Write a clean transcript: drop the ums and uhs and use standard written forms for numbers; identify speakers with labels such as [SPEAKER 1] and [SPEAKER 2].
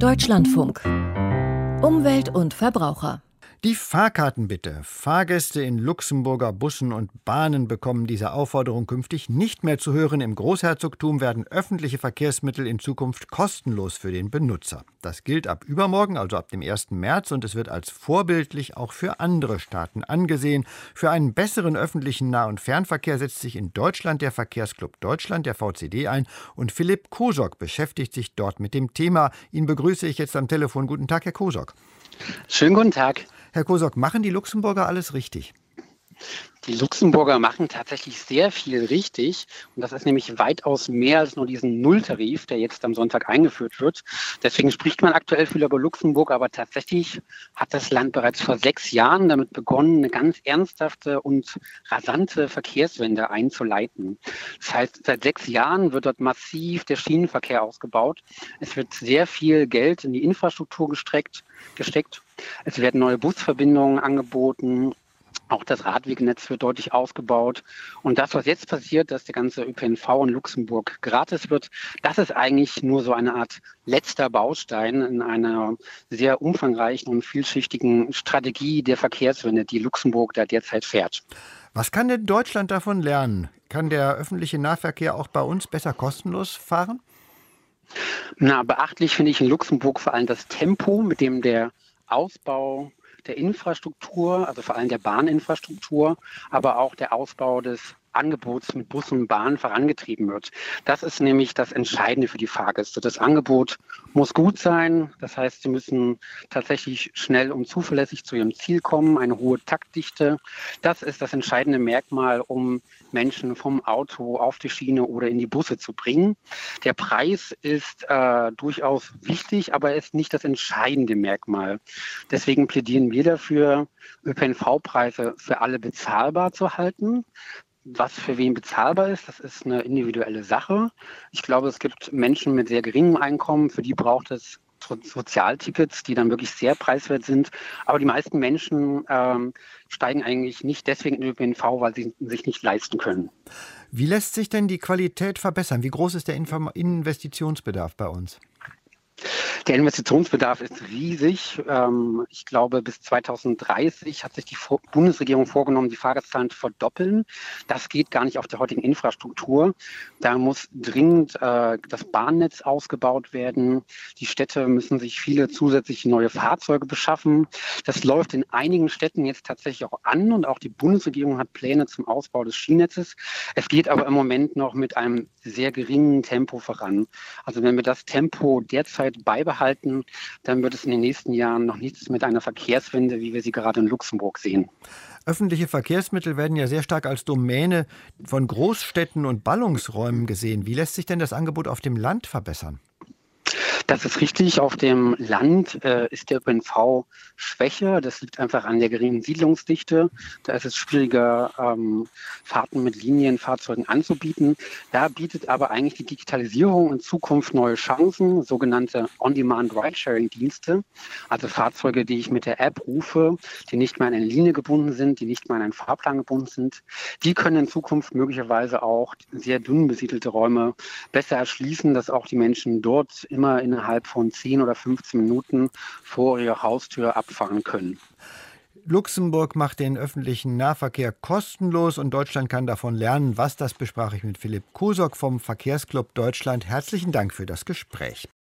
[SPEAKER 1] Deutschlandfunk. Umwelt und Verbraucher.
[SPEAKER 2] Die Fahrkarten bitte. Fahrgäste in Luxemburger Bussen und Bahnen bekommen diese Aufforderung künftig nicht mehr zu hören. Im Großherzogtum werden öffentliche Verkehrsmittel in Zukunft kostenlos für den Benutzer. Das gilt ab übermorgen, also ab dem 1. März, und es wird als vorbildlich auch für andere Staaten angesehen. Für einen besseren öffentlichen Nah- und Fernverkehr setzt sich in Deutschland der Verkehrsclub Deutschland, der VCD, ein. Und Philipp Kosok beschäftigt sich dort mit dem Thema. Ihn begrüße ich jetzt am Telefon. Guten Tag, Herr Kosok.
[SPEAKER 3] Schönen guten Tag.
[SPEAKER 2] Herr Kosok, machen die Luxemburger alles richtig?
[SPEAKER 3] Die Luxemburger machen tatsächlich sehr viel richtig. Und das ist nämlich weitaus mehr als nur diesen Nulltarif, der jetzt am Sonntag eingeführt wird. Deswegen spricht man aktuell viel über Luxemburg. Aber tatsächlich hat das Land bereits vor 6 Jahren damit begonnen, eine ganz ernsthafte und rasante Verkehrswende einzuleiten. Das heißt, seit 6 Jahren wird dort massiv der Schienenverkehr ausgebaut. Es wird sehr viel Geld in die Infrastruktur gesteckt. Es werden neue Busverbindungen angeboten. Auch das Radwegnetz wird deutlich ausgebaut. Und das, was jetzt passiert, dass der ganze ÖPNV in Luxemburg gratis wird, das ist eigentlich nur so eine Art letzter Baustein in einer sehr umfangreichen und vielschichtigen Strategie der Verkehrswende, die Luxemburg da derzeit fährt.
[SPEAKER 2] Was kann denn Deutschland davon lernen? Kann der öffentliche Nahverkehr auch bei uns besser kostenlos fahren?
[SPEAKER 3] Beachtlich finde ich in Luxemburg vor allem das Tempo, mit dem der Ausbau der Infrastruktur, also vor allem der Bahninfrastruktur, aber auch der Ausbau des Angebots mit Bussen und Bahnen vorangetrieben wird. Das ist nämlich das Entscheidende für die Fahrgäste. Das Angebot muss gut sein. Das heißt, sie müssen tatsächlich schnell und zuverlässig zu ihrem Ziel kommen, eine hohe Taktdichte. Das ist das entscheidende Merkmal, um Menschen vom Auto auf die Schiene oder in die Busse zu bringen. Der Preis ist durchaus wichtig, aber er ist nicht das entscheidende Merkmal. Deswegen plädieren wir dafür, ÖPNV-Preise für alle bezahlbar zu halten. Was für wen bezahlbar ist, das ist eine individuelle Sache. Ich glaube, es gibt Menschen mit sehr geringem Einkommen, für die braucht es Sozialtickets, die dann wirklich sehr preiswert sind. Aber die meisten Menschen steigen eigentlich nicht deswegen in den ÖPNV, weil sie sich nicht leisten können.
[SPEAKER 2] Wie lässt sich denn die Qualität verbessern? Wie groß ist der Investitionsbedarf bei uns?
[SPEAKER 3] Der Investitionsbedarf ist riesig. Ich glaube, bis 2030 hat sich die Bundesregierung vorgenommen, die Fahrgastzahlen zu verdoppeln. Das geht gar nicht auf der heutigen Infrastruktur. Da muss dringend das Bahnnetz ausgebaut werden. Die Städte müssen sich viele zusätzliche neue Fahrzeuge beschaffen. Das läuft in einigen Städten jetzt tatsächlich auch an und auch die Bundesregierung hat Pläne zum Ausbau des Schienennetzes. Es geht aber im Moment noch mit einem sehr geringen Tempo voran. Also wenn wir das Tempo derzeit beibehalten, dann wird es in den nächsten Jahren noch nichts mit einer Verkehrswende, wie wir sie gerade in Luxemburg sehen.
[SPEAKER 2] Öffentliche Verkehrsmittel werden ja sehr stark als Domäne von Großstädten und Ballungsräumen gesehen. Wie lässt sich denn das Angebot auf dem Land verbessern?
[SPEAKER 3] Das ist richtig. Auf dem Land ist der ÖPNV schwächer. Das liegt einfach an der geringen Siedlungsdichte. Da ist es schwieriger, Fahrten mit Linienfahrzeugen anzubieten. Da bietet aber eigentlich die Digitalisierung in Zukunft neue Chancen, sogenannte On-Demand-Ridesharing-Dienste. Also Fahrzeuge, die ich mit der App rufe, die nicht mehr an eine Linie gebunden sind, die nicht mehr an einen Fahrplan gebunden sind. Die können in Zukunft möglicherweise auch sehr dünn besiedelte Räume besser erschließen, dass auch die Menschen dort immer innerhalb von 10 oder 15 Minuten vor ihrer Haustür abfahren können.
[SPEAKER 2] Luxemburg macht den öffentlichen Nahverkehr kostenlos und Deutschland kann davon lernen. Was, das besprach ich mit Philipp Kosok vom Verkehrsclub Deutschland. Herzlichen Dank für das Gespräch.